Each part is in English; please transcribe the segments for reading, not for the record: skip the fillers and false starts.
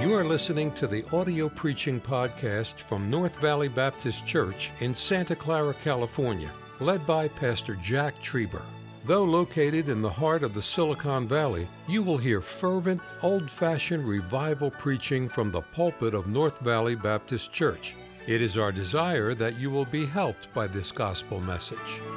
You are listening to the audio preaching podcast from North Valley Baptist Church in Santa Clara, California, led by Pastor Jack Trieber. Though located in the heart of the Silicon Valley, you will hear fervent, old-fashioned revival preaching from the pulpit of North Valley Baptist Church. It is our desire that you will be helped by this gospel message.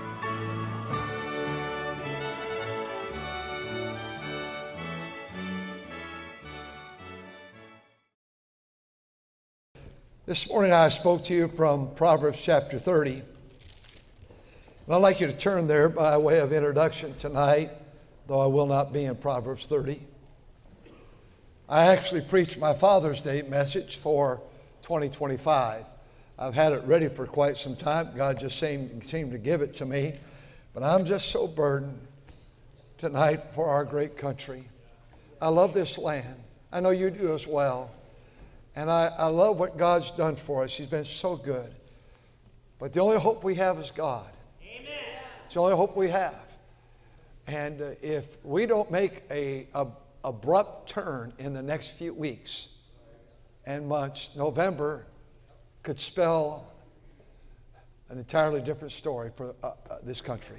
This morning I spoke to you from Proverbs chapter 30. And I'd like you to turn there by way of introduction tonight, though I will not be in Proverbs 30. I actually preached my Father's Day message for 2025. I've had it ready for quite some time. God just seemed to give it to me. But I'm just so burdened tonight for our great country. I love this land. I know you do as well. And I love what God's done for us. He's been so good. But the only hope we have is God. Amen. It's the only hope we have. And if we don't make a abrupt turn in the next few weeks and months, November could spell an entirely different story for this country.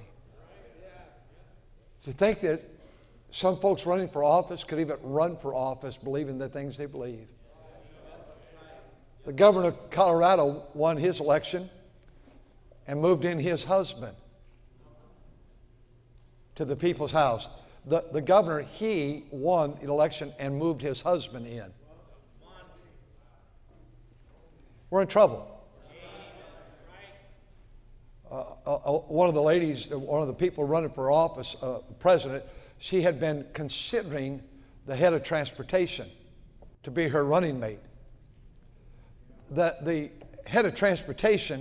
To think that some folks running for office could even run for office believing the things they believe. The governor of Colorado won his election and moved in his husband to the people's house. The governor, he won the election and moved his husband in. We're in trouble. One of the ladies, one of the people running for office, president, she had been considering the head of transportation to be her running mate. That the head of transportation,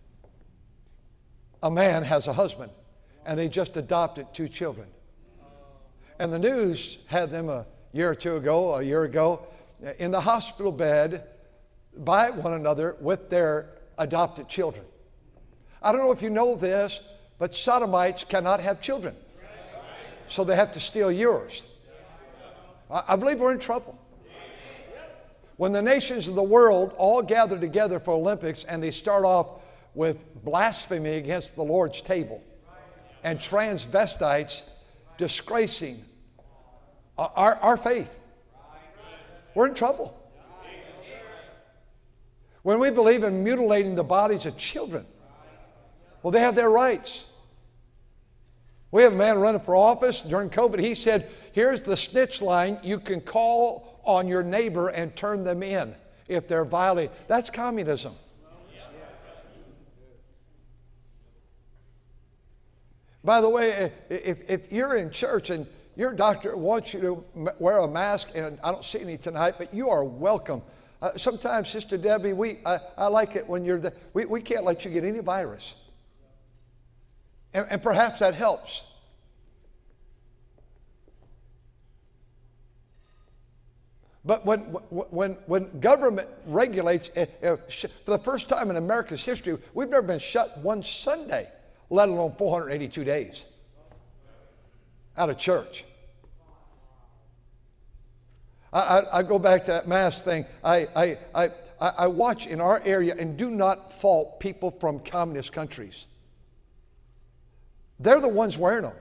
a man, has a husband, and they just adopted 2 children. And the news had them a year ago, in the hospital bed by one another with their adopted children. I don't know if you know this, but sodomites cannot have children. So they have to steal yours. I believe we're in trouble. When the nations of the world all gather together for Olympics and they start off with blasphemy against the Lord's table and transvestites disgracing our faith, we're in trouble. When we believe in mutilating the bodies of children, well, they have their rights. We have a man running for office during COVID. He said, here's the snitch line. You can call on your neighbor and turn them in if they're violating. That's communism. By the way, if you're in church and your doctor wants you to wear a mask, and I don't see any tonight, but you are welcome. Sometimes, Sister Debbie, I like it when you're there. We can't let you get any virus. And perhaps that helps. But when government regulates, for the first time in America's history, we've never been shut one Sunday, let alone 482 days out of church. I go back to that mask thing. I watch in our area, and do not fault people from communist countries. They're the ones wearing them.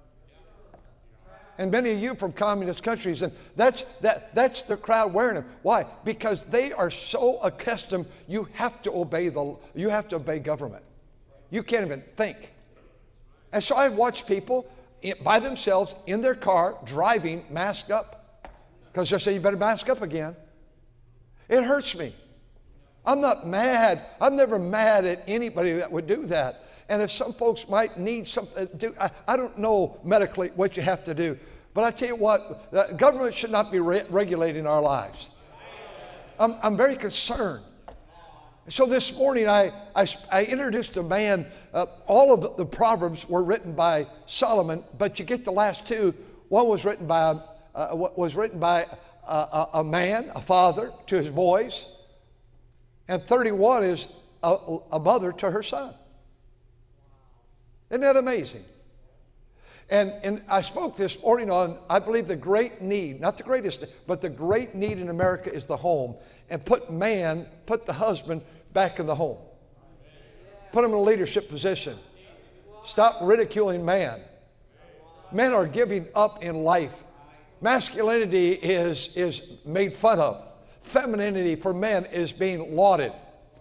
And many of you from communist countries, and that's the crowd wearing them. Why? Because they are so accustomed. You have to obey government. You can't even think. And so I've watched people by themselves in their car driving masked up, because they say you better mask up again. It hurts me. I'm not mad. I'm never mad at anybody that would do that. And if some folks might need something to do, I don't know medically what you have to do. But I tell you what, the government should not be regulating our lives. I'm very concerned. So this morning I introduced a man. All of the Proverbs were written by Solomon, but you get the last 2. One was written by a man, a father, to his boys. And 31 is a mother to her son. Isn't that amazing? And I spoke this morning on, I believe the great need, not the greatest, but the great need in America is the home. And put the husband back in the home. Put him in a leadership position. Stop ridiculing man. Men are giving up in life. Masculinity is made fun of. Femininity for men is being lauded.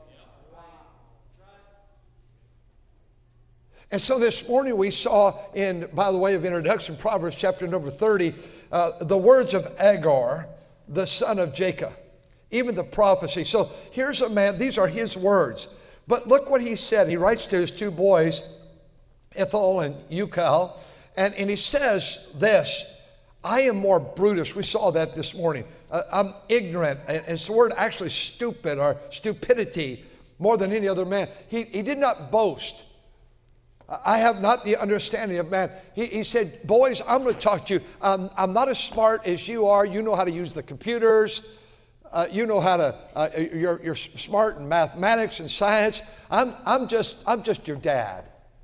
And so this morning we saw by the way of introduction, Proverbs chapter number 30, the words of Agar, the son of Jacob, even the prophecy. So here's a man, these are his words. But look what he said. He writes to his two boys, Ethel and Ucal, and he says this, I am more brutish. We saw that this morning. I'm ignorant. And it's the word actually stupid or stupidity more than any other man. He did not boast. I have not the understanding of man. He said, boys, I'm going to talk to you. I'm not as smart as you are. You know how to use the computers. You know how to, you're smart in mathematics and science. I'm just your dad.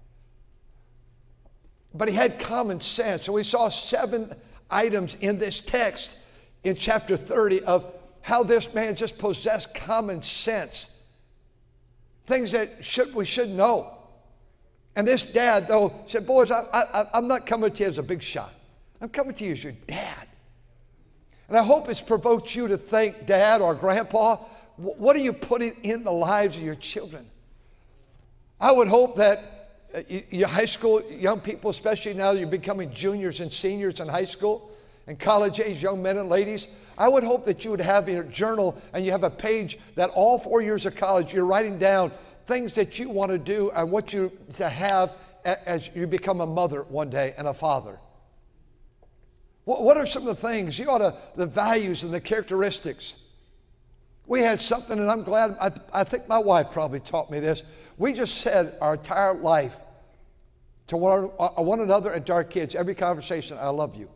But he had common sense. And we saw 7 items in this text in chapter 30 of how this man just possessed common sense. Things that we should know. And this dad, though, said, boys, I'm not coming to you as a big shot. I'm coming to you as your dad. And I hope it's provoked you to think, Dad or Grandpa, what are you putting in the lives of your children? I would hope that your high school young people, especially now that you're becoming juniors and seniors in high school and college age young men and ladies, I would hope that you would have in your journal and you have a page that all 4 years of college you're writing down things that you want to do and what you to have as you become a mother one day and a father. What are some of the things the values and the characteristics? We had something, and I'm glad, I think my wife probably taught me this. We just said our entire life to one another and to our kids, every conversation, I love you.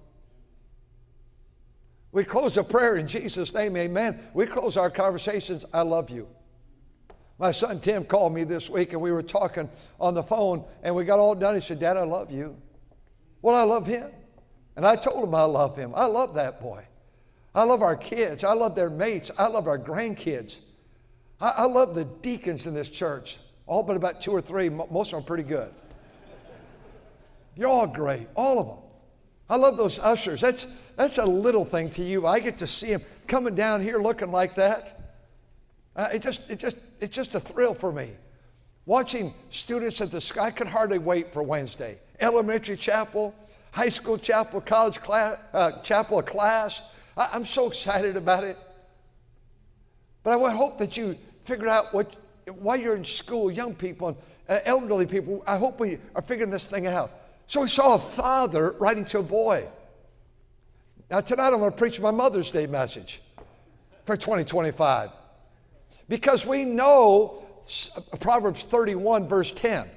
We close a prayer in Jesus' name, amen. We close our conversations, I love you. My son Tim called me this week, and we were talking on the phone, and we got all done. He said, Dad, I love you. Well, I love him. And I told him I love him. I love that boy. I love our kids. I love their mates. I love our grandkids. I love the deacons in this church. All but about 2 or 3. Most of them are pretty good. You're all great. All of them. I love those ushers. That's a little thing to you. I get to see them coming down here looking like that. It's just a thrill for me. Watching students at the sky, I could hardly wait for Wednesday. Elementary chapel, high school chapel, college chapel, a class. I'm so excited about it. But I would hope that you figure out while you're in school, young people and elderly people, I hope we are figuring this thing out. So we saw a father writing to a boy. Now tonight I'm going to preach my Mother's Day message for 2025. Because we know Proverbs 31 verse 10.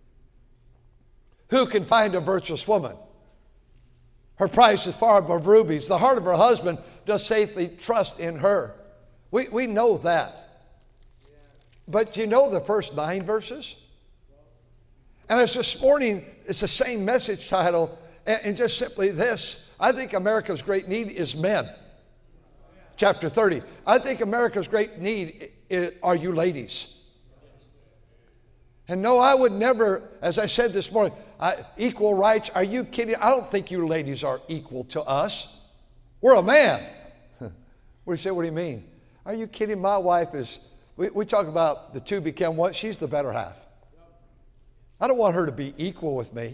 Who can find a virtuous woman? Her price is far above rubies. The heart of her husband does safely trust in her. We know that. But do you know the first 9 verses? And as this morning, it's the same message title, and just simply this. I think America's great need is men. Chapter 30. I think America's great need are you ladies. And no, I would never, as I said this morning, equal rights. Are you kidding? I don't think you ladies are equal to us. We're a man. What do you say? What do you mean? Are you kidding? My wife is, we talk about the two become one. She's the better half. I don't want her to be equal with me.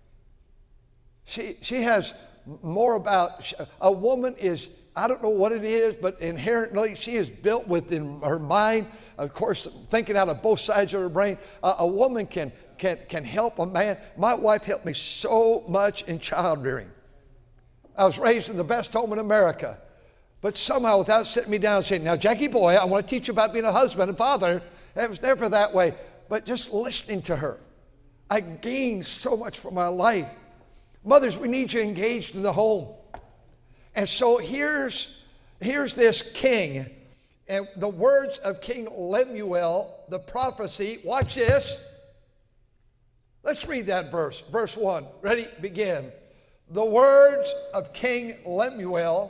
She has more about, a woman is, I don't know what it is, but inherently she is built within her mind, of course, thinking out of both sides of her brain. A woman can help a man. My wife helped me so much in child rearing. I was raised in the best home in America. But somehow, without sitting me down and saying, now, Jackie boy, I want to teach you about being a husband and father. It was never that way. But just listening to her, I gained so much from my life. Mothers, we need you engaged in the home. And so here's this king, and the words of King Lemuel, the prophecy, watch this. Let's read that verse. Verse 1. Ready? Begin. The words of King Lemuel,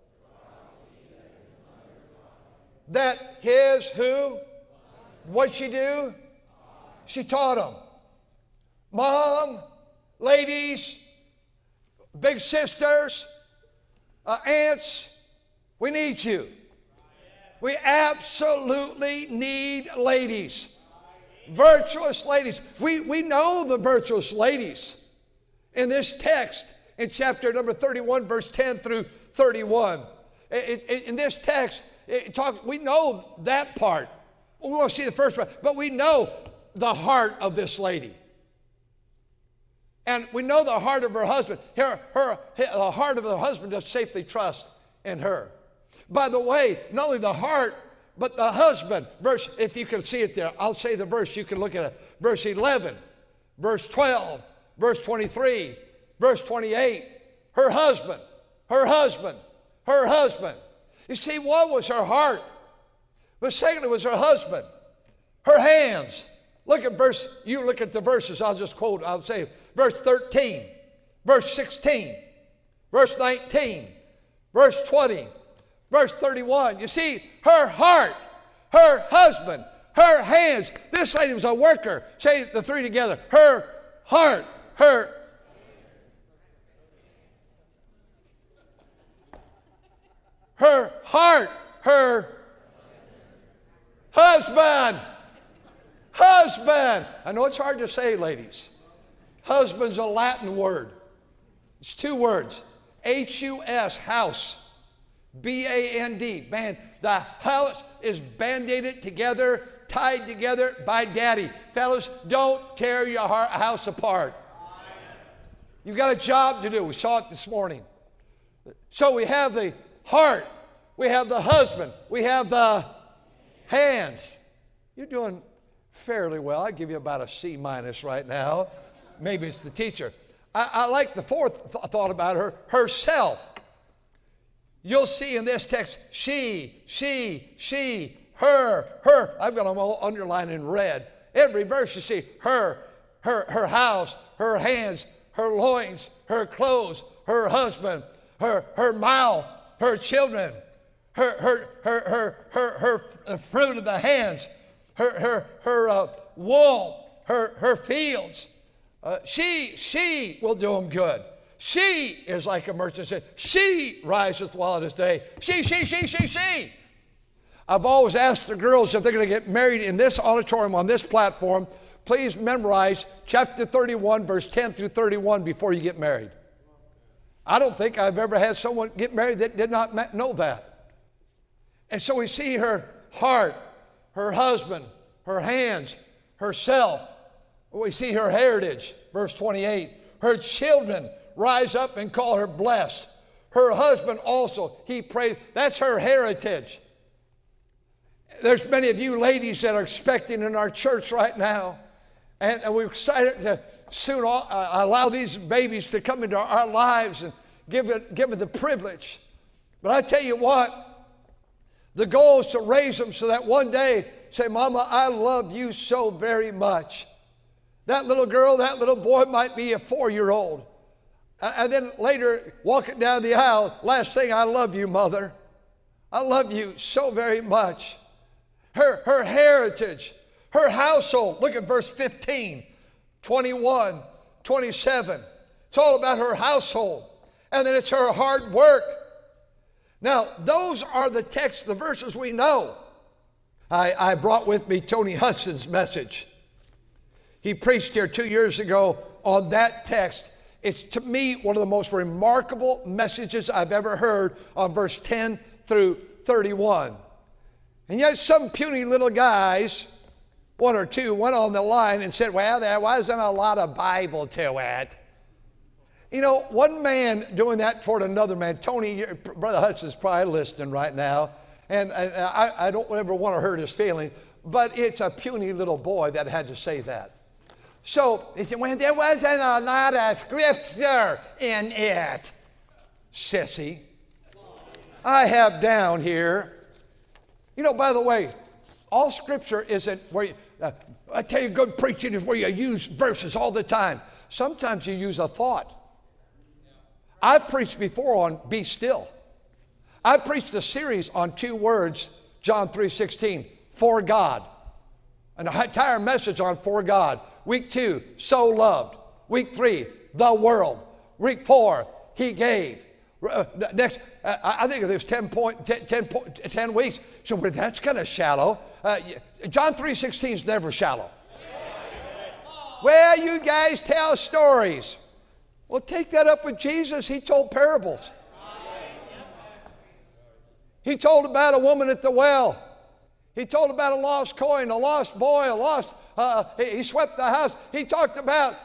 that his who? What'd she do? She taught him. Mom, ladies, big sisters, aunts, we need you. We absolutely need ladies. Virtuous ladies. We know the virtuous ladies in this text in chapter number 31, verse 10 through 31. In this text, it talks, we know that part. We won't see the first part, but we know the heart of this lady. And we know the heart of her husband. The heart of her husband does safely trust in her. By the way, not only the heart, but the husband. Verse, if you can see it there, I'll say the verse, you can look at it. Verse 11, verse 12, verse 23, verse 28. Her husband, her husband, her husband. You see, one was her heart, but secondly was her husband. Her hands. Look at the verses, I'll just quote, I'll say verse 13, verse 16, verse 19, verse 20, verse 31. You see, her heart, her husband, her hands. This lady was a worker. Say the three together. Her heart, her heart, her husband. Husband. I know it's hard to say, ladies. Husband's a Latin word. It's two words. H-U-S, house. B-A-N-D. Man, the house is band-aided together, tied together by daddy. Fellas, don't tear your house apart. You got a job to do. We saw it this morning. So we have the heart. We have the husband. We have the hands. You're doing fairly well. I give you about a C- right now. Maybe it's the teacher. I like the fourth thought about her, herself. You'll see in this text, she, her. I've got them all underlined in red. Every verse you see, her house, her hands, her loins, her clothes, her husband, her mouth, her children, her fruit of the hands, her wool, her fields. She will do them good. She is like a merchant said. She riseth while it is day. She. I've always asked the girls if they're going to get married in this auditorium on this platform, please memorize chapter 31, verse 10 through 31 before you get married. I don't think I've ever had someone get married that did not know that. And so we see her heart, her husband, her hands, herself. We see her heritage, verse 28. Her children rise up and call her blessed. Her husband also, he prays. That's her heritage. There's many of you ladies that are expecting in our church right now. And we're excited to soon allow these babies to come into our lives and give it the privilege. But I tell you what, the goal is to raise them so that one day, say, Mama, I love you so very much. That little girl, that little boy might be a 4-year-old. And then later, walking down the aisle, last thing, I love you, Mother. I love you so very much. Her heritage, her household. Look at verse 15, 21, 27. It's all about her household. And then it's her hard work. Now, those are the texts, the verses we know. I brought with me Tony Hudson's message. He preached here 2 years ago on that text. It's, to me, one of the most remarkable messages I've ever heard on verse 10 through 31. And yet some puny little guys, one or two, went on the line and said, well, there wasn't a lot of Bible to it. You know, one man doing that toward another man, Tony, Brother Hudson's probably listening right now, and I don't ever want to hurt his feelings, but it's a puny little boy that had to say that. So he said, well, there wasn't a lot of scripture in it. Sissy. I have down here, you know, by the way, all scripture isn't where I tell you, good preaching is where you use verses all the time. Sometimes you use a thought. I've preached before on be still. I preached a series on 2 words, John 3:16, for God. An entire message on for God. Week 2, so loved. Week 3, the world. Week 4, he gave. Next, I think there's 10 weeks. So that's kind of shallow. John 3:16 is never shallow. Well, you guys tell stories. Well, take that up with Jesus. He told parables. He told about a woman at the well. He told about a lost coin, a lost boy, he swept the house. He talked about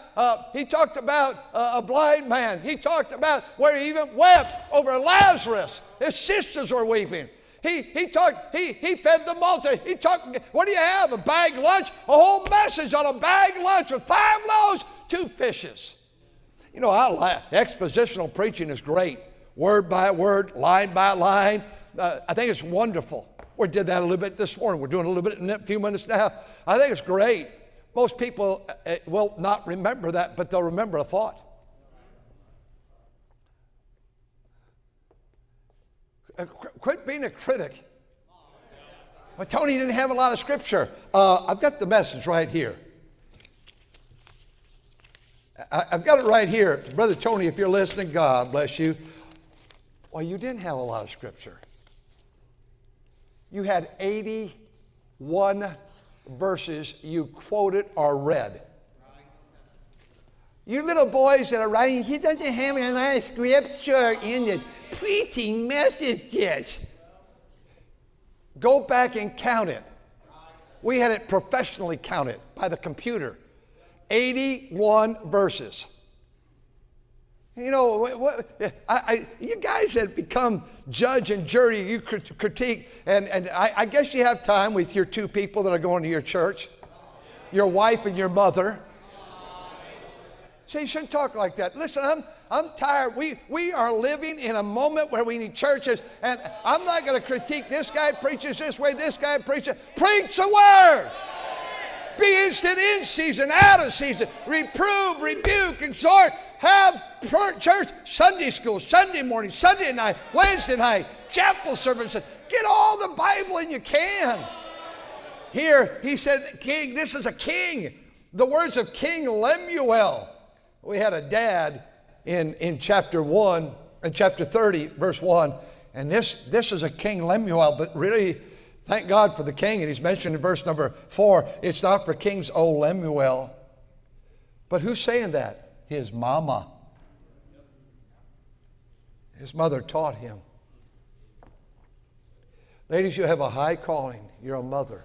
a blind man. He talked about where he even wept over Lazarus. His sisters were weeping. He fed the multitude. He talked, what do you have? A bag lunch? A whole message on a bag lunch with 5 loaves, 2 fishes. You know, expositional preaching is great. Word by word, line by line. I think it's wonderful. We did that a little bit this morning. We're doing a little bit in a few minutes now. I think it's great. Most people will not remember that, but they'll remember a thought. Quit being a critic. Well, Tony didn't have a lot of scripture. I've got the message right here. I've got it right here. Brother Tony, if you're listening, God bless you. Well, you didn't have a lot of scripture. You had 81 verses you quoted or read. You little boys that are writing, he doesn't have a lot of scripture in his preaching messages. Go back and count it. We had it professionally counted by the computer. 81 verses. You know, you guys that become judge and jury, you critique, and I guess you have time with your 2 people that are going to your church, your wife and your mother. So you shouldn't talk like that. Listen, I'm tired. We are living in a moment where we need churches, and I'm not going to critique this guy preaches this way, this guy preaches. Preach the word. Be instant in season, out of season. Reprove, rebuke, exhort. Have church, Sunday school, Sunday morning, Sunday night, Wednesday night, chapel services. Get all the Bible in you can. Here, he said, king, this is a king. The words of King Lemuel. We had a dad in chapter 1, in chapter 30, verse 1. And this is a King Lemuel, but really, thank God for the king. And he's mentioned in verse number 4, it's not for kings, O Lemuel. But who's saying that? His mama. His mother taught him. Ladies, you have a high calling. You're a mother.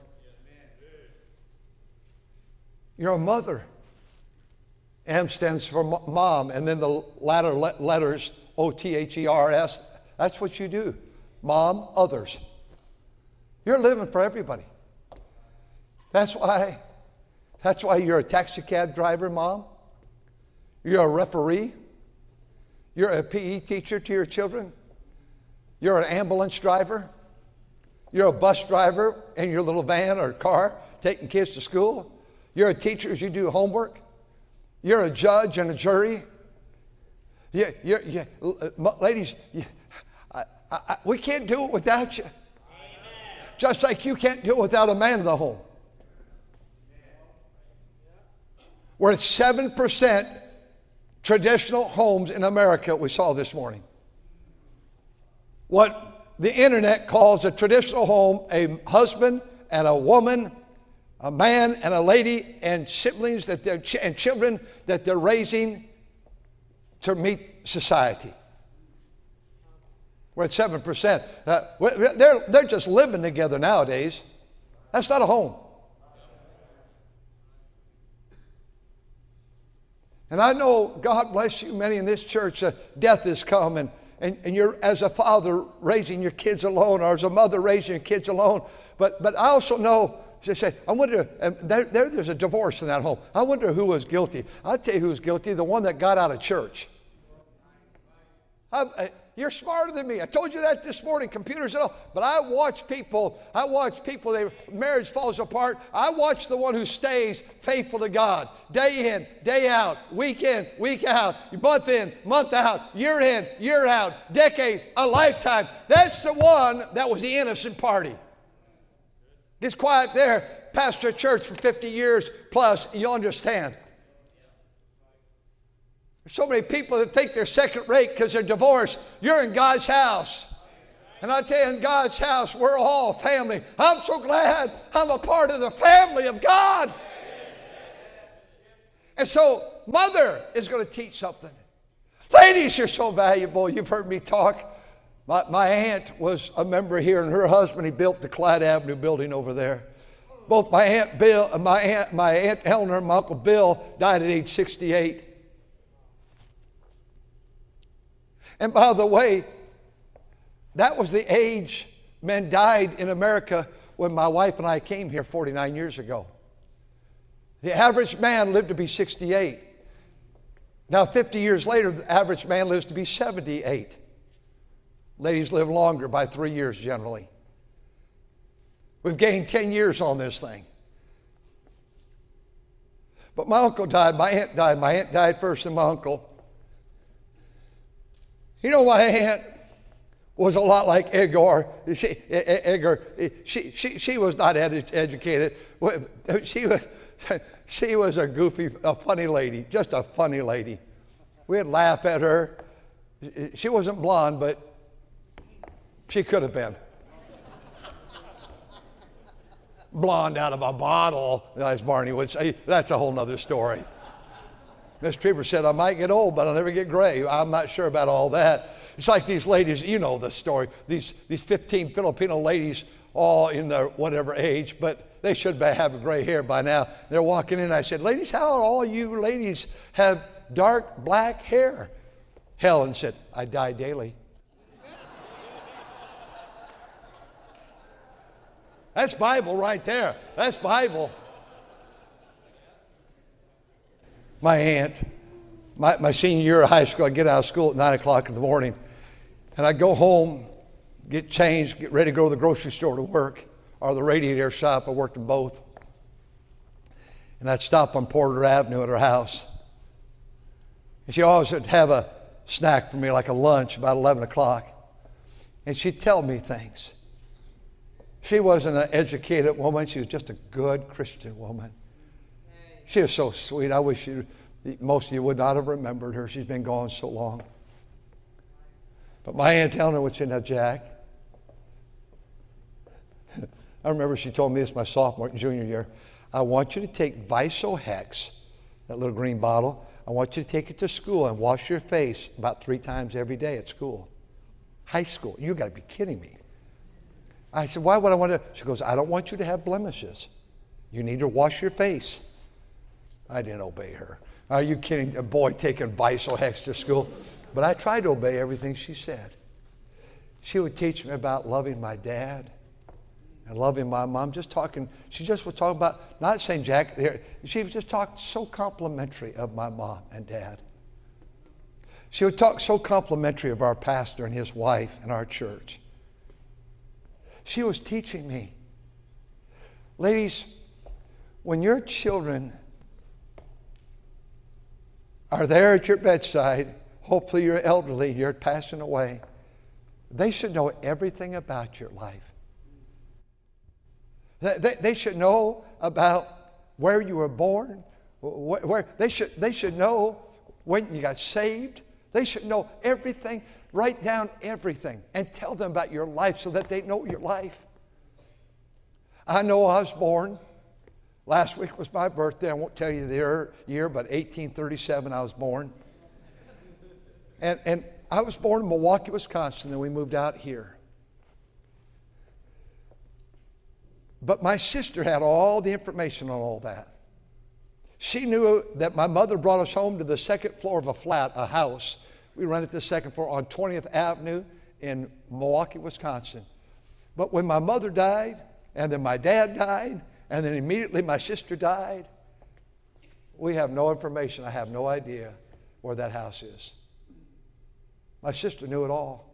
You're a mother. M stands for mom, and then the latter letters, O-T-H-E-R-S. That's what you do. Mom, others. You're living for everybody. That's why you're a taxi cab driver, mom. You're a referee. You're a PE teacher to your children. You're an ambulance driver. You're a bus driver in your little van or car taking kids to school. You're a teacher as you do homework. You're a judge and a jury. Ladies, we can't do it without you. Just like you can't do it without a man in the home. We're at 7% traditional homes in America, we saw this morning. What the internet calls a traditional home, a husband and a woman, a man and a lady, and siblings and children that they're raising to meet society. We're at 7%. They're just living together nowadays. That's not a home. And I know, God bless you, many in this church, death has come, and you're, as a father, raising your kids alone, or as a mother, raising your kids alone. But I also know, say, I wonder, there's a divorce in that home. I wonder who was guilty. I'll tell you who was guilty, the one that got out of church. You're smarter than me. I told you that this morning, computers and all. But I watch people, their marriage falls apart. I watch the one who stays faithful to God. Day in, day out, week in, week out, month in, month out, year in, year out, decade, a lifetime. That's the one that was the innocent party. Gets quiet there, pastor a church for 50 years plus, you'll understand. There's so many people that think they're second rate because they're divorced. You're in God's house. And I tell you, in God's house, we're all family. I'm so glad I'm a part of the family of God. And so, mother is going to teach something. Ladies, you're so valuable. You've heard me talk. My aunt was a member here, and her husband, he built the Clyde Avenue building over there. Both my aunt Eleanor and my Uncle Bill died at age 68. And by the way, that was the age men died in America when my wife and I came here 49 years ago. The average man lived to be 68. Now, 50 years later, the average man lives to be 78. Ladies live longer by 3 years generally. We've gained 10 years on this thing. But my uncle died, my aunt died. My aunt died first and my uncle. You know, my aunt was a lot like Edgar. She was not educated. She was a funny lady, just a funny lady. We'd laugh at her. She wasn't blonde, but she could have been. Blonde out of a bottle, as Barney would say. That's a whole nother story. Miss Trieber said, I might get old, but I'll never get gray. I'm not sure about all that. It's like these ladies, you know the story, these 15 Filipino ladies, all in their whatever age, but they should have gray hair by now. They're walking in, I said, ladies, how all you ladies have dark black hair? Helen said, I dye daily. That's Bible right there. That's Bible. My aunt, my senior year of high school, I'd get out of school at 9 o'clock in the morning, and I'd go home, get changed, get ready to go to the grocery store to work, or the radiator shop. I worked in both. And I'd stop on Porter Avenue at her house. And she always would have a snack for me, like a lunch, about 11 o'clock. And she'd tell me things. She wasn't an educated woman. She was just a good Christian woman. She was so sweet. I wish most of you would not have remembered her. She's been gone so long. But my Aunt Eleanor would say, now, Jack, I remember she told me this my sophomore and junior year. I want you to take Visohex, that little green bottle. I want you to take it to school and wash your face about 3 times every day at school. High school. You got to be kidding me. I said, why would I want to? She goes, I don't want you to have blemishes. You need to wash your face. I didn't obey her. Are you kidding? A boy taking Visohex to school? But I tried to obey everything she said. She would teach me about loving my dad and loving my mom. Just talking, she just was talking about, not saying Jack there, she was just talking so complimentary of my mom and dad. She would talk so complimentary of our pastor and his wife and our church. She was teaching me. Ladies, when your children are there at your bedside, hopefully you're elderly, you're passing away, they should know everything about your life. They should know about where you were born, where they should know when you got saved. They should know everything. Write down everything and tell them about your life so that they know your life. I know I was born. Last week was my birthday. I won't tell you the year, but 1837 I was born. And I was born in Milwaukee, Wisconsin, and we moved out here. But my sister had all the information on all that. She knew that my mother brought us home to the second floor of a flat, a house. We rented the second floor on 20th Avenue in Milwaukee, Wisconsin. But when my mother died, and then my dad died, and then immediately my sister died, we have no information. I have no idea where that house is. My sister knew it all.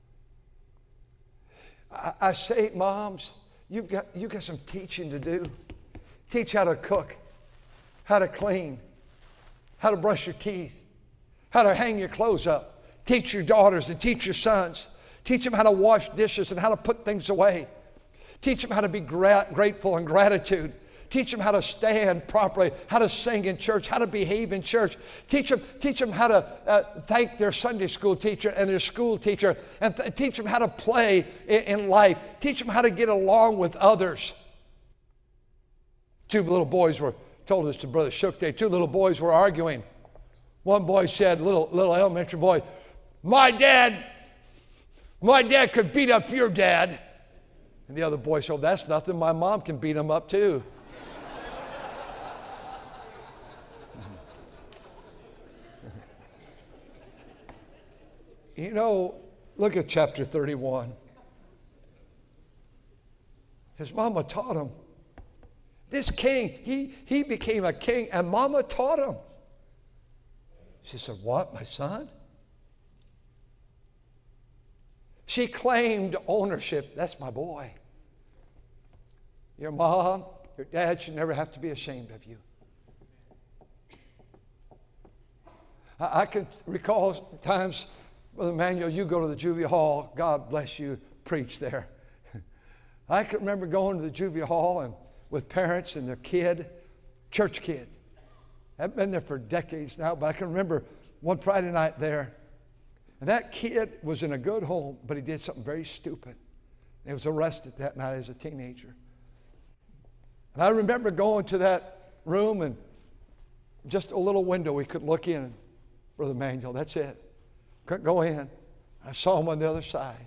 I say, moms, you've got some teaching to do. Teach how to cook, how to clean, how to brush your teeth, how to hang your clothes up. Teach your daughters and teach your sons. Teach them how to wash dishes and how to put things away. Teach them how to be grateful and gratitude. Teach them how to stand properly, how to sing in church, how to behave in church. Teach them how to thank their Sunday school teacher and their school teacher, and teach them how to play in life. Teach them how to get along with others. Two little boys told us to Brother Shook Day. Two little boys were arguing. One boy said, little elementary boy, my dad could beat up your dad. And the other boy said, oh, that's nothing. My mom can beat him up too. You know, look at chapter 31. His mama taught him. This king, he became a king, and mama taught him. She said, what, my son? She claimed ownership. That's my boy. Your mom, your dad should never have to be ashamed of you. I can recall times, Brother Manuel, you go to the juvie hall. God bless you, preach there. I can remember going to the juvie hall and with parents and their kid, church kid. I've been there for decades now, but I can remember one Friday night there. And that kid was in a good home, but he did something very stupid. He was arrested that night as a teenager. And I remember going to that room and just a little window we could look in. Brother Manuel, that's it. Couldn't go in. I saw him on the other side.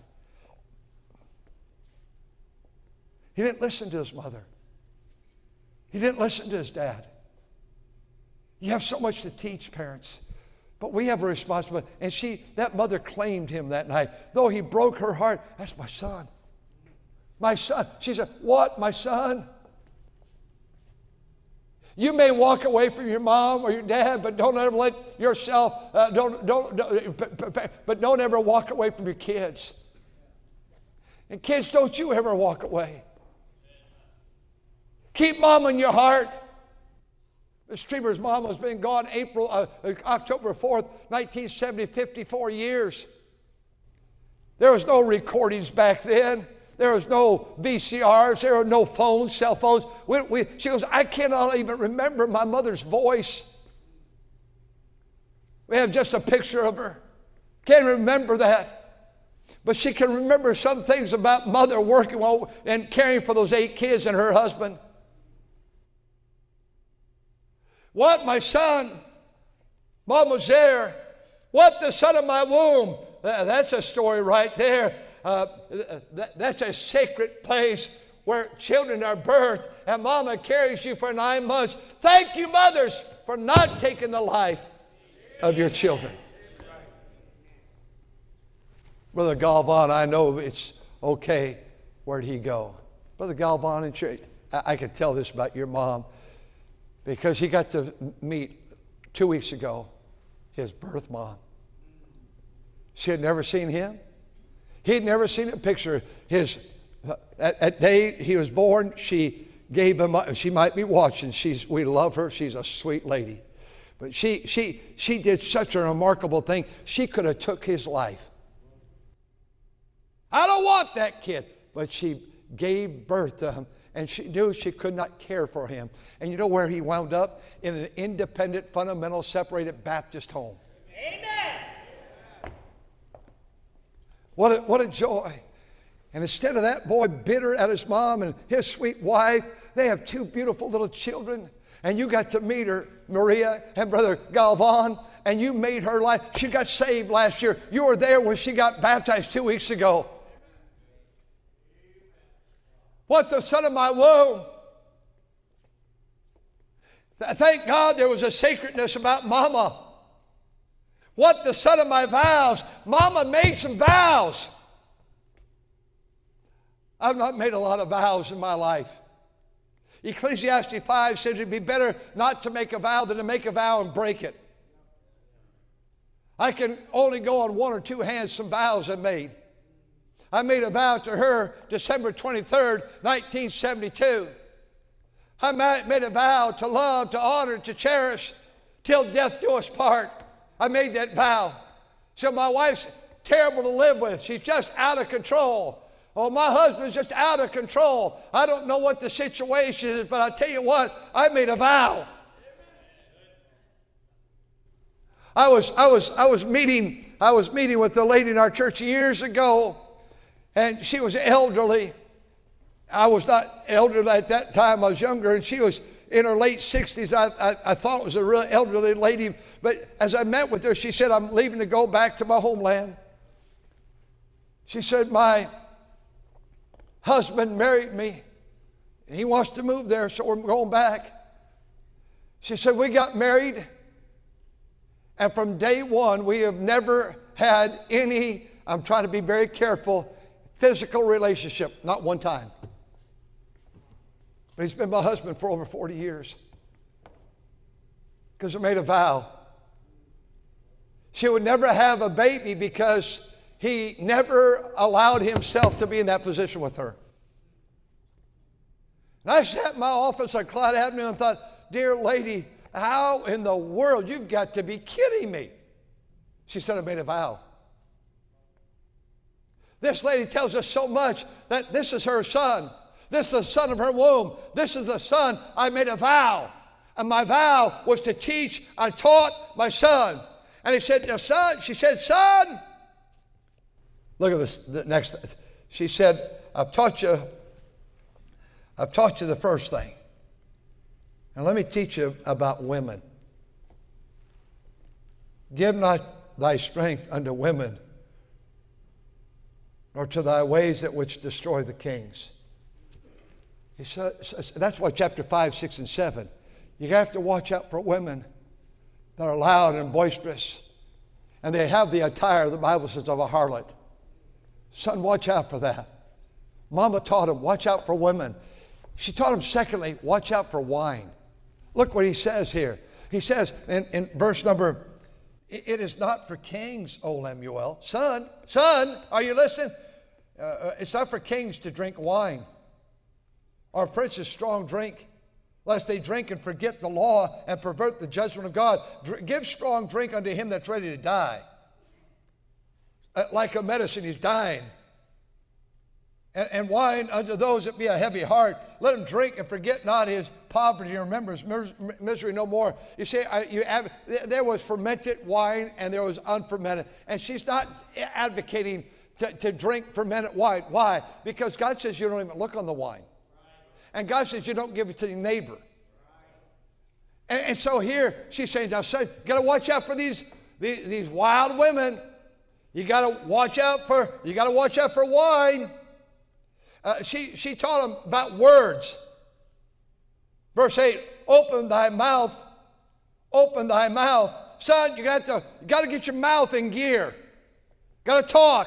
He didn't listen to his mother. He didn't listen to his dad. You have so much to teach, parents. But we have a responsibility. And that mother claimed him that night. Though he broke her heart, that's my son. My son. She said, what, my son? You may walk away from your mom or your dad, but don't ever let yourself, but don't ever walk away from your kids. And kids, don't you ever walk away. Keep mom in your heart. Miss Trieber's mom has been gone October 4th, 1970, 54 years. There was no recordings back then. There was no VCRs. There were no phones, cell phones. She goes, I cannot even remember my mother's voice. We have just a picture of her. Can't remember that. But she can remember some things about mother working and caring for those 8 kids and her husband. What, my son? Mom was there. What, the son of my womb? That's a story right there. That's a sacred place where children are birthed, and mama carries you for 9 months. Thank you, mothers, for not taking the life of your children. Brother Galvan, I know it's okay. Where'd he go? Brother Galvan in church. I can tell this about your mom because he got to meet 2 weeks ago his birth mom. She had never seen him. He had never seen a picture. That day he was born, she gave him, she might be watching. We love her. She's a sweet lady. But she did such a remarkable thing. She could have took his life. I don't want that kid. But she gave birth to him, and she knew she could not care for him. And you know where he wound up? In an independent, fundamental, separated Baptist home. Amen. What a joy. And instead of that boy bitter at his mom and his sweet wife, they have 2 beautiful little children. And you got to meet her, Maria and Brother Galvan, and you made her life. She got saved last year. You were there when she got baptized 2 weeks ago. What, the son of my womb? Thank God there was a sacredness about mama. What, the son of my vows? Mama made some vows. I've not made a lot of vows in my life. Ecclesiastes 5 says it'd be better not to make a vow than to make a vow and break it. I can only go on one or two hands some vows I made. I made a vow to her December 23rd, 1972. I made a vow to love, to honor, to cherish, till death do us part. I made that vow. So my wife's terrible to live with. She's just out of control. Oh, my husband's just out of control. I don't know what the situation is, but I tell you what, I made a vow. I was meeting with the lady in our church years ago, and she was elderly. I was not elderly at that time. I was younger, and she was in her late 60s. I thought it was a real elderly lady, but as I met with her, she said, I'm leaving to go back to my homeland. She said, my husband married me, and he wants to move there, so we're going back. She said, we got married, and from day one, we have never had any, I'm trying to be very careful, physical relationship, not one time. But he's been my husband for over 40 years because I made a vow. She would never have a baby because he never allowed himself to be in that position with her. And I sat in my office on Clyde Avenue and thought, dear lady, how in the world? You've got to be kidding me. She said, I made a vow. This lady tells us so much that this is her son. This is the son of her womb. This is the son. I made a vow. And my vow was to teach. I taught my son. And he said, now, son, she said, son. Look at this the next. She said, I've taught you the first thing. And let me teach you about women. Give not thy strength unto women, nor to thy ways that which destroy the kings. He said, that's why chapter 5, 6, and 7, you have to watch out for women that are loud and boisterous. And they have the attire, the Bible says, of a harlot. Son, watch out for that. Mama taught him, watch out for women. She taught him, secondly, watch out for wine. Look what he says here. He says in verse number, it is not for kings, O Lemuel. Son, are you listening? It's not for kings to drink wine, or princes strong drink, lest they drink and forget the law and pervert the judgment of God. Give strong drink unto him that's ready to die. Like a medicine, he's dying. And wine unto those that be a heavy heart. Let him drink and forget not his poverty, and remember his misery no more. You see, there was fermented wine and there was unfermented. And she's not advocating to drink fermented wine. Why? Because God says you don't even look on the wine. And God says you don't give it to your neighbor. And so here she's saying, now son, you got to watch out for these wild women. You got to watch out for wine. She taught him about words. Verse 8, open thy mouth. Son, you got to get your mouth in gear. Got to talk.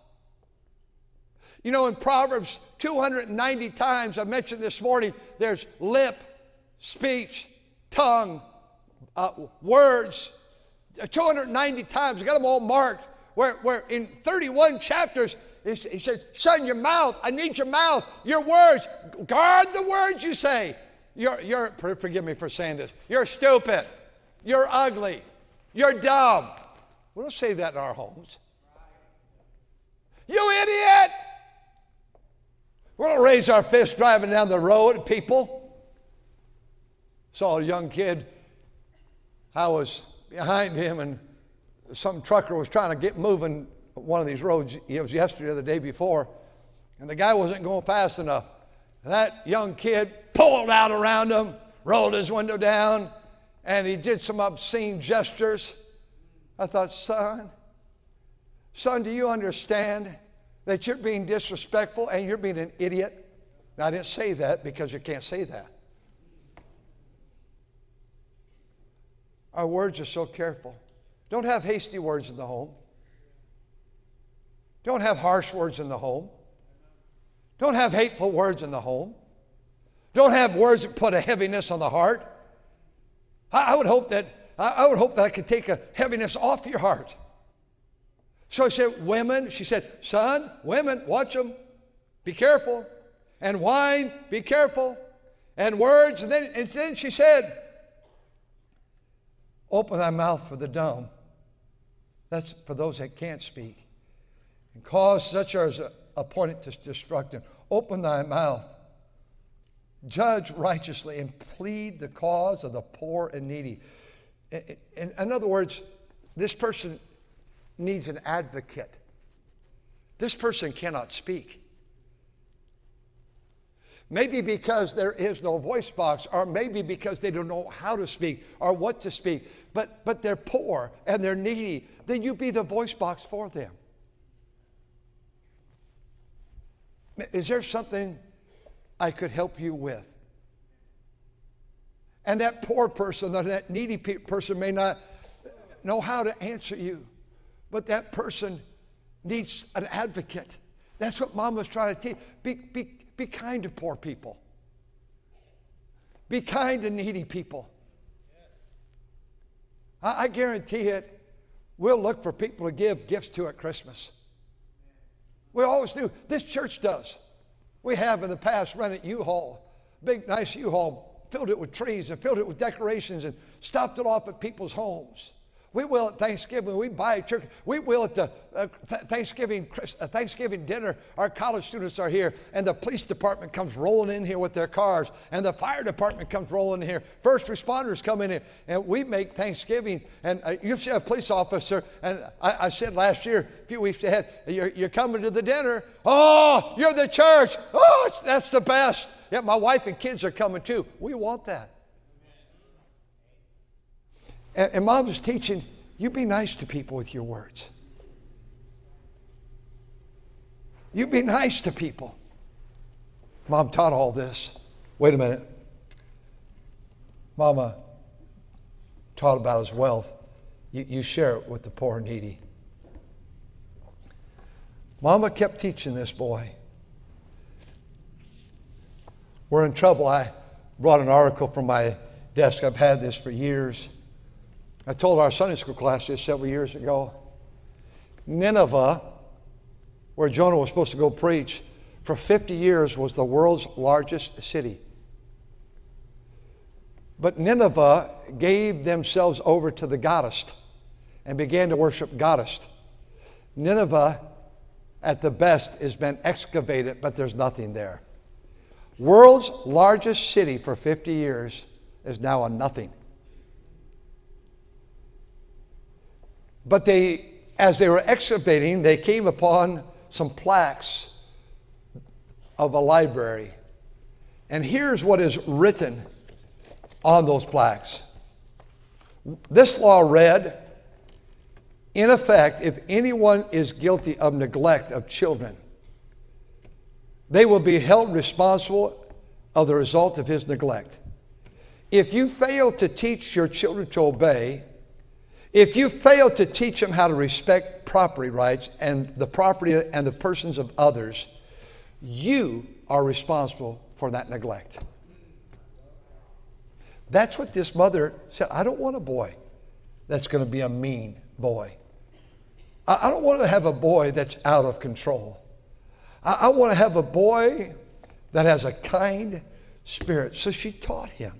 You know, in Proverbs 290 times, I mentioned this morning, there's lip, speech, tongue, words. 290 times, I got them all marked, where in 31 chapters, he says, son, your mouth, I need your mouth, your words, guard the words you say. Forgive me for saying this, you're stupid, you're ugly, you're dumb. We don't say that in our homes. You idiot! We don't raise our fist driving down the road at people. Saw a young kid, I was behind him, and some trucker was trying to get moving one of these roads. It was yesterday or the day before, and the guy wasn't going fast enough. And that young kid pulled out around him, rolled his window down, and he did some obscene gestures. I thought, son, do you understand that you're being disrespectful and you're being an idiot? Now, I didn't say that because you can't say that. Our words are so careful. Don't have hasty words in the home. Don't have harsh words in the home. Don't have hateful words in the home. Don't have words that put a heaviness on the heart. I would hope that I would hope that I could take a heaviness off your heart. So I said, women, she said, son, women, watch them. Be careful. And wine, be careful. And words. And then she said, open thy mouth for the dumb. That's for those that can't speak. And cause such as appointed to destruct them. Open thy mouth. Judge righteously and plead the cause of the poor and needy. In other words, this person needs an advocate. This person cannot speak. Maybe because there is no voice box, or maybe because they don't know how to speak or what to speak, but they're poor and they're needy. Then you be the voice box for them. Is there something I could help you with? And that poor person or that needy person may not know how to answer you, but that person needs an advocate. That's what Mom was trying to teach. Be kind to poor people. Be kind to needy people. I guarantee it, we'll look for people to give gifts to at Christmas. We always do. This church does. We have in the past rented U-Haul, big nice U-Haul, filled it with trees and filled it with decorations and stopped it off at people's homes. We will at Thanksgiving. We buy a turkey. We will at the Thanksgiving dinner. Our college students are here, and the police department comes rolling in here with their cars, and the fire department comes rolling in here. First responders come in here, and we make Thanksgiving. And you see a police officer, and I said last year, a few weeks ahead, you're coming to the dinner. Oh, you're the church. Oh, that's the best. Yeah, my wife and kids are coming too. We want that. And Mom was teaching, you be nice to people with your words. You be nice to people. Mom taught all this. Wait a minute. Mama taught about his wealth. You share it with the poor and needy. Mama kept teaching this boy. We're in trouble. I brought an article from my desk. I've had this for years. I told our Sunday school class this several years ago. Nineveh, where Jonah was supposed to go preach, for 50 years was the world's largest city. But Nineveh gave themselves over to the goddess and began to worship goddess. Nineveh, at the best, has been excavated, but there's nothing there. World's largest city for 50 years is now a nothing. But as they were excavating, they came upon some plaques of a library. And here's what is written on those plaques. This law read, in effect, if anyone is guilty of neglect of children, they will be held responsible of the result of his neglect. If you fail to teach your children to obey, if you fail to teach them how to respect property rights and the property and the persons of others, you are responsible for that neglect. That's what this mother said. I don't want a boy that's going to be a mean boy. I don't want to have a boy that's out of control. I want to have a boy that has a kind spirit. So she taught him.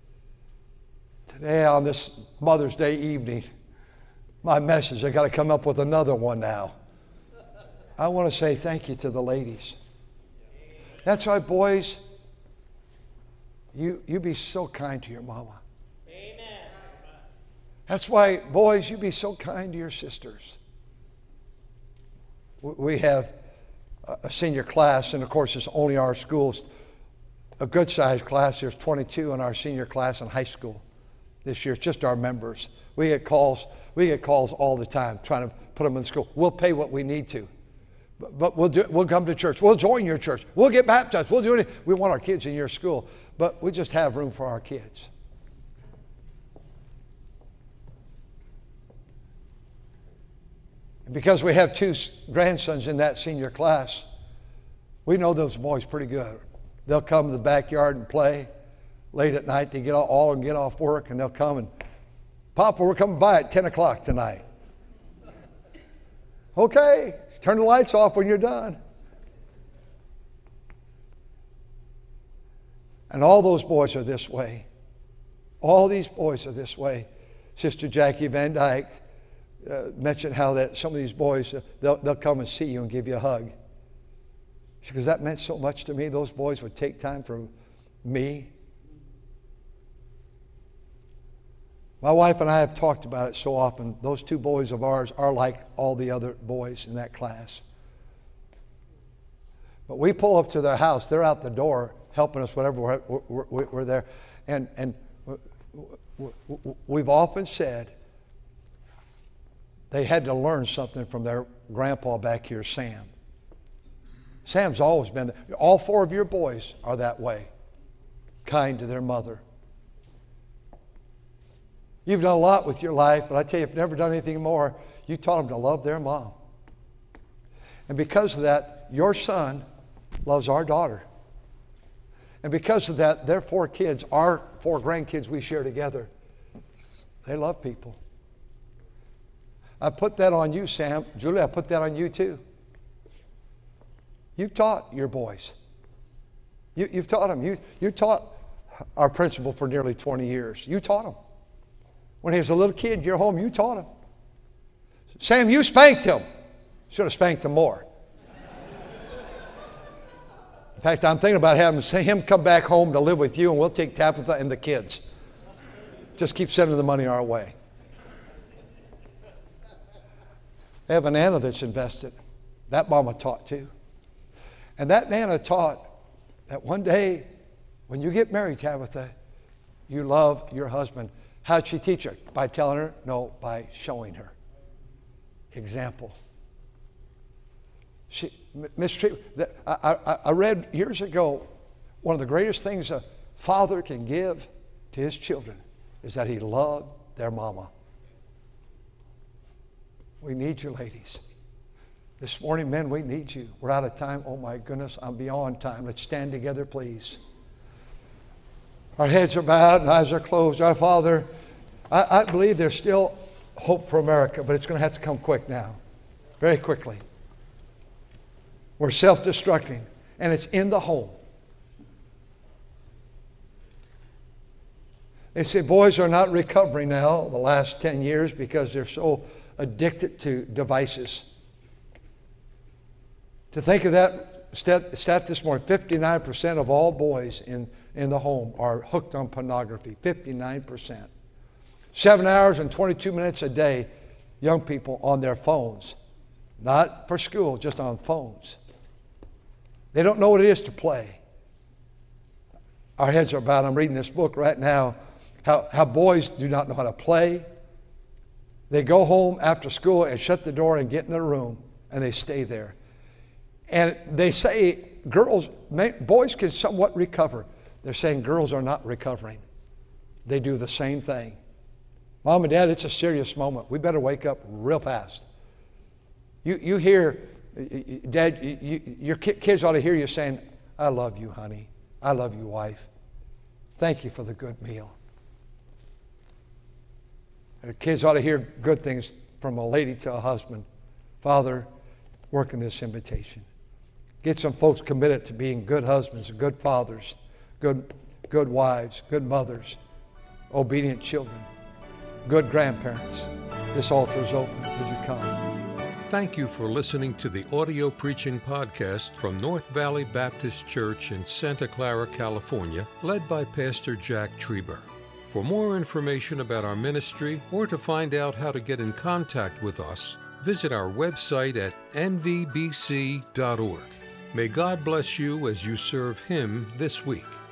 Today on this Mother's Day evening, my message, I got to come up with another one now. I want to say thank you to the ladies. That's why, boys, you be so kind to your mama. Amen. That's why, boys, you be so kind to your sisters. We have a senior class, and of course it's only our schools, a good sized class. There's 22 in our senior class in high school this year. It's just our members. We get calls all the time trying to put them in school. We'll pay what we need to, but we'll come to church. We'll join your church. We'll get baptized. We'll do anything. We want our kids in your school, but we just have room for our kids. And because we have 2 grandsons in that senior class, we know those boys pretty good. They'll come to the backyard and play late at night. They get off work, and they'll come and Papa, we're coming by at 10 o'clock tonight. Okay, turn the lights off when you're done. And all those boys are this way. All these boys are this way. Sister Jackie Van Dyke mentioned how that some of these boys, they'll come and see you and give you a hug. Because that meant so much to me. Those boys would take time for me. My wife and I have talked about it so often. Those two boys of ours are like all the other boys in that class. But we pull up to their house. They're out the door helping us whenever we're there. And we've often said they had to learn something from their grandpa back here, Sam. Sam's always been there. All four of your boys are that way, kind to their mother. You've done a lot with your life, but I tell you, if you've never done anything more, you taught them to love their mom. And because of that, your son loves our daughter. And because of that, their four kids, our four grandkids we share together, they love people. I put that on you, Sam. Julie, I put that on you too. You've taught your boys. You've taught them. You taught our principal for nearly 20 years. You taught him. When he was a little kid, you're home, you taught him. Sam, you spanked him. Should have spanked him more. In fact, I'm thinking about having him come back home to live with you, and we'll take Tabitha and the kids. Just keep sending the money our way. They have a Nana that's invested. That mama taught too. And that Nana taught that one day, when you get married, Tabitha, you love your husband. How'd she teach her? By telling her? No, by showing her. Example. I read years ago, one of the greatest things a father can give to his children is that he loved their mama. We need you, ladies. This morning, men, we need you. We're out of time. Oh my goodness, I'm beyond time. Let's stand together, please. Our heads are bowed and eyes are closed. Our Father, I believe there's still hope for America, but it's going to have to come quick now, very quickly. We're self-destructing, and it's in the home. They say boys are not recovering now the last 10 years because they're so addicted to devices. To think of that stat this morning, 59% of all boys in the home are hooked on pornography, 59%. 7 hours and 22 minutes a day, young people on their phones. Not for school, just on phones. They don't know what it is to play. Our heads are bowed. I'm reading this book right now, how boys do not know how to play. They go home after school and shut the door and get in their room, and they stay there. And they say boys can somewhat recover. They're saying girls are not recovering. They do the same thing. Mom and Dad, it's a serious moment. We better wake up real fast. You hear, Dad, your kids ought to hear you saying, I love you, honey. I love you, wife. Thank you for the good meal. And the kids ought to hear good things from a lady to a husband. Father, work in this invitation. Get some folks committed to being good husbands, good fathers, good wives, good mothers, obedient children, good grandparents. This altar is open. Would you come? Thank you for listening to the audio preaching podcast from North Valley Baptist Church in Santa Clara, California, led by Pastor Jack Trieber. For more information about our ministry or to find out how to get in contact with us, visit our website at nvbc.org. May God bless you as you serve Him this week.